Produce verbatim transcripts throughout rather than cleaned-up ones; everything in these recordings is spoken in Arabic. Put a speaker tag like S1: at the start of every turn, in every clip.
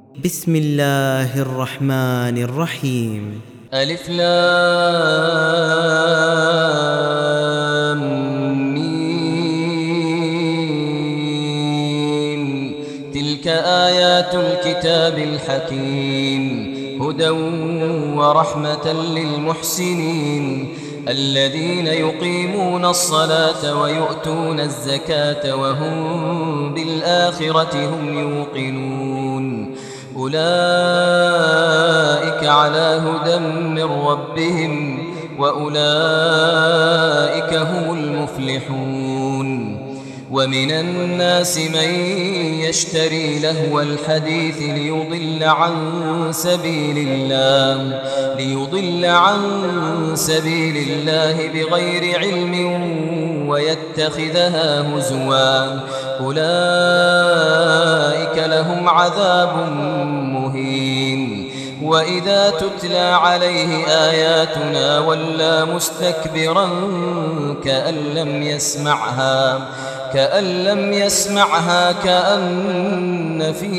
S1: بسم الله الرحمن الرحيم.
S2: ألف لام ميم. تلك آيات الكتاب الحكيم، هدى ورحمة للمحسنين الذين يقيمون الصلاة ويؤتون الزكاة وهم بالآخرة هم يوقنون. أولئك على هدى من ربهم وأولئك هم المفلحون. ومن الناس من يشتري لهو الحديث ليضل عن سبيل الله ليضل عن سبيل الله بغير علم ويتخذها هزوا، أولئك لهم عذاب مهين. وإذا تتلى عليه آياتنا ولى مستكبرا كأن لم يسمعها كأن لم يسمعها كأن في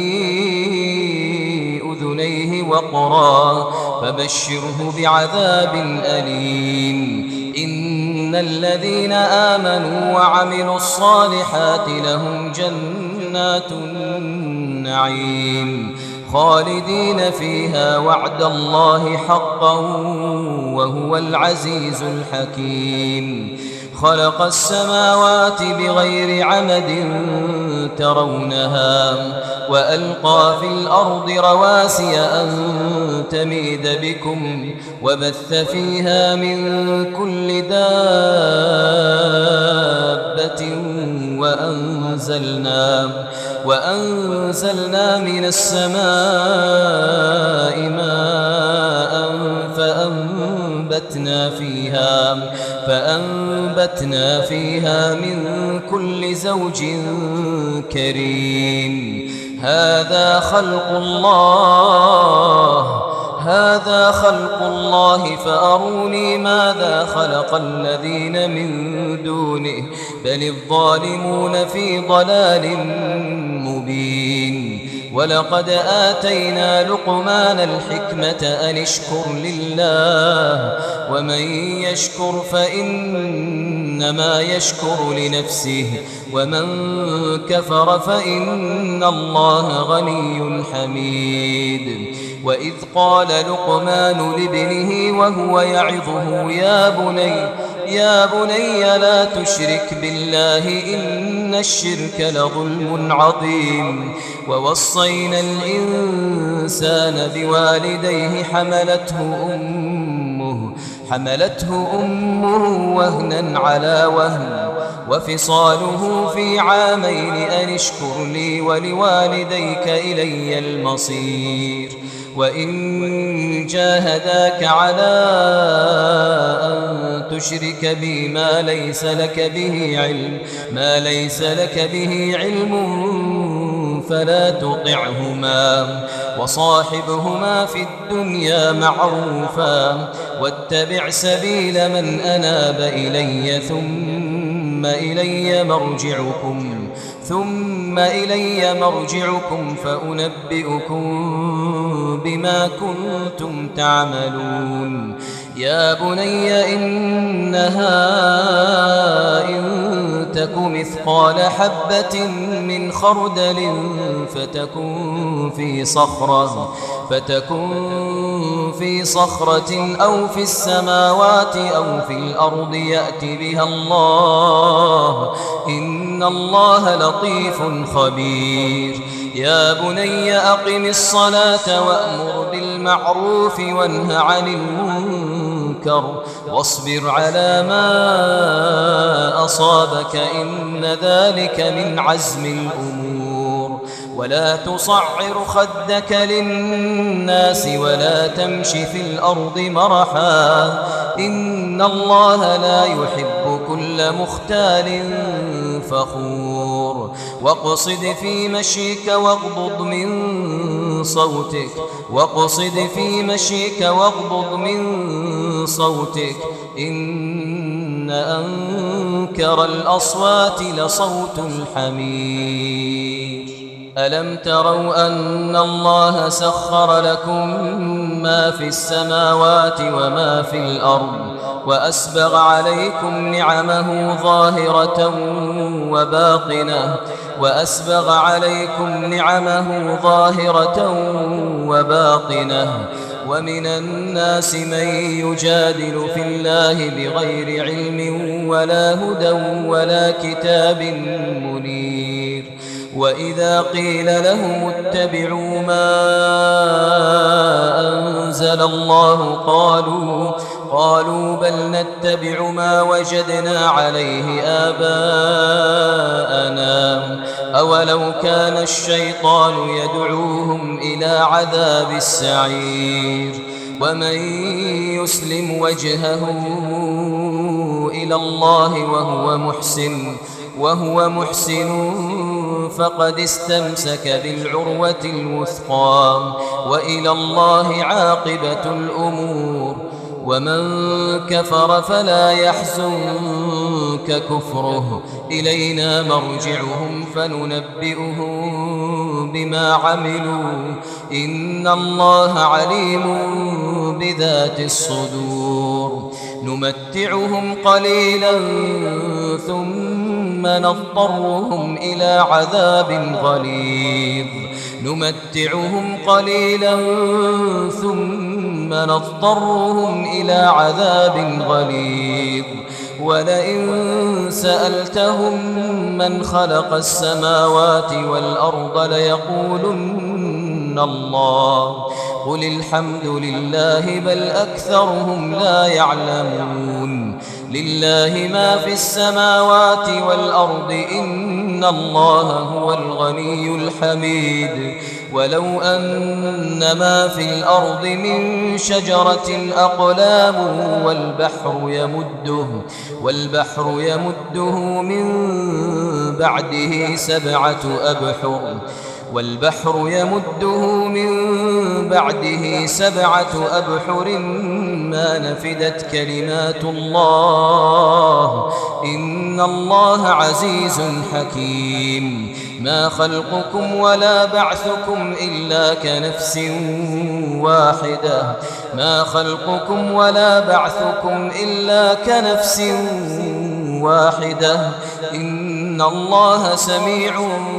S2: أذنيه وقرا، فبشره بعذاب أليم. إن الذين آمنوا وعملوا الصالحات لهم جنات النعيم خالدين فيها وعد الله حقا وهو العزيز الحكيم. خلق السماوات بغير عمد ترونها وألقى في الأرض رواسي أن تميد بكم وبث فيها من كل دابة وأنزلنا وأنزلنا من السماء ماء فأنبتنا فيها فأنبتنا فيها من كل زوج كريم. هذا خلق الله هذا خلق الله فأروني ماذا خلق الذين من دونه بل الظالمون في ضلال مبين. ولقد آتينا لقمان الحكمة أن اشكر لله ومن يشكر فإنما يشكر لنفسه ومن كفر فإن الله غني حميد. وإذ قال لقمان لابنه وهو يعظه يا بني يا بني لا تشرك بالله إن الشرك لظلم عظيم. ووصينا الإنسان بوالديه حملته أمه حملته أمه وهنا على وهن وفصاله في عامين أن اشكر لي ولوالديك إلي المصير. وإن جاهداك على أن تشرك بي ما ليس لك به علم ما ليس لك به علم فلا تطعهما وصاحبهما في الدنيا معروفا واتبع سبيل من أناب إلي ثم إلي مرجعكم ثم إلي مرجعكم فأنبئكم بما كنتم تعملون. يا بني إنها إن تك مثقال حبة من خردل فتكن في صخرة فتكن في صخرة أو في السماوات أو في الأرض يأت بها الله إن الله لطيف خبير. يا بني أقم الصلاة وأمر بالمعروف وانه عن المنكر واصبر على ما أصابك إن ذلك من عزم الأمور. ولا تصعر خدك للناس ولا تمش في الأرض مرحا إن الله لا يحب كل مختال فخور. واقصد في مشيك واغضض من صوتك واقصد في مشيك واغضض من صوتك إن أنكر الأصوات لصوت الحمير. ألم تروا أن الله سخر لكم ما في السماوات وما في الأرض وأسبغ عليكم نعمه ظاهرة وباطنة وأسبغ عليكم نعمه ظاهرة وباطنة ومن الناس من يجادل في الله بغير علم ولا هدى ولا كتاب منير وإذا قيل لهم اتبعوا ما أنزل الله قالوا قالوا بل نتبع ما وجدنا عليه آباءنا أولو كان الشيطان يدعوهم إلى عذاب السعير ومن يسلم وجهه إلى الله وهو محسن وهو محسن فقد استمسك بالعروة الوثقى وإلى الله عاقبة الأمور ومن كفر فلا يحزنك كفره إلينا مرجعهم فننبئهم بما عملوا إن الله عليم بذات الصدور نمتعهم قليلا ثم نضطرهم إلى عذاب غليظ نمتعهم قليلا ثم نضطرهم إلى عذاب غليظ ولئن سألتهم من خلق السماوات والأرض ليقولن الله قل الحمد لله بل أكثرهم لا يعلمون لله ما في السماوات والأرض إن الله هو الغني الحميد ولو أن ما في الأرض من شجرة أقلام والبحر يمده والبحر يمده من بعده سبعة أبحر والبحر يمده من بعده سبعة أبحر ما نفدت كلمات الله إن الله عزيز حكيم ما خلقكم ولا بعثكم إلا كنفس واحدة ما خلقكم ولا بعثكم إلا كنفس واحدة إن الله سميع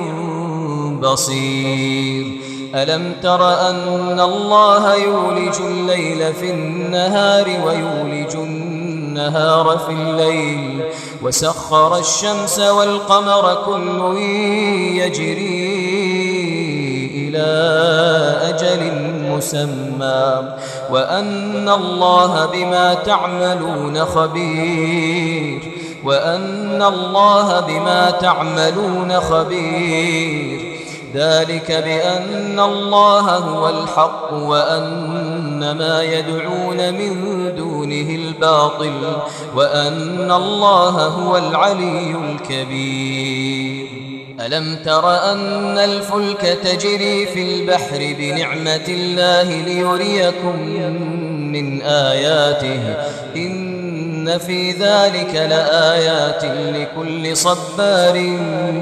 S2: بصير ألم تر أن الله يولج الليل في النهار ويولج النهار في الليل وسخر الشمس والقمر كل يجري إلى أجل مسمى وأن الله بما تعملون خبير وأن الله بما تعملون خبير ذلك بأن الله هو الحق وأن ما يدعون من دونه الباطل وأن الله هو العلي الكبير ألم تر أن الفلك تجري في البحر بنعمة الله ليريكم من آياته إن في ذلك لآيات لكل صبار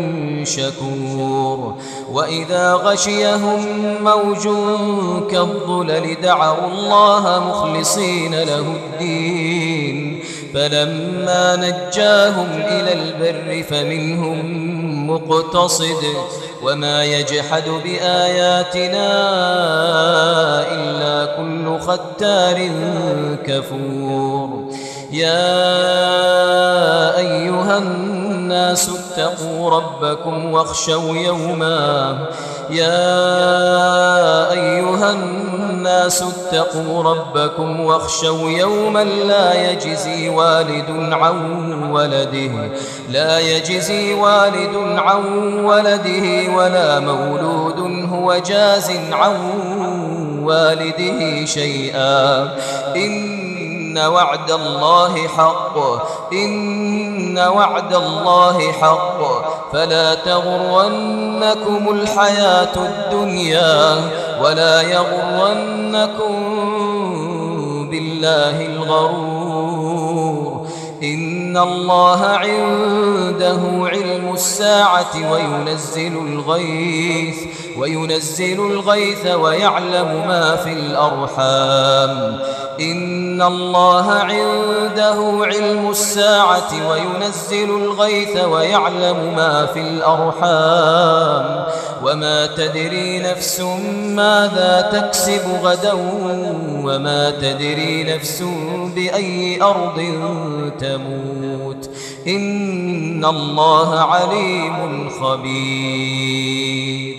S2: شكور وإذا غشيهم موج كالظلل دعوا الله مخلصين له الدين فلما نجاهم إلى البر فمنهم مقتصد وما يجحد بآياتنا إلا كل ختار كفور يا أيها الناس اتقوا ربكم واخشوا يوما يا أيها الناس اتقوا ربكم واخشوا يوما لا يجزي والد عن ولده لا يجزي والد عن ولده ولا مولود هو جاز عن والده شيئا إن وعد الله حق إن وعد الله حق فلا تغرنكم الحياة الدنيا ولا يغرنكم بالله الغرور إن إن الله عنده علم الساعة وينزل الغيث وينزل الغيث ويعلم ما في الأرحام إن الله عنده علم الساعة وينزل الغيث ويعلم ما في الأرحام وما تدري نفس ماذا تكسب غدا وما تدري نفس بأي أرض تموت إن الله عليم خبير.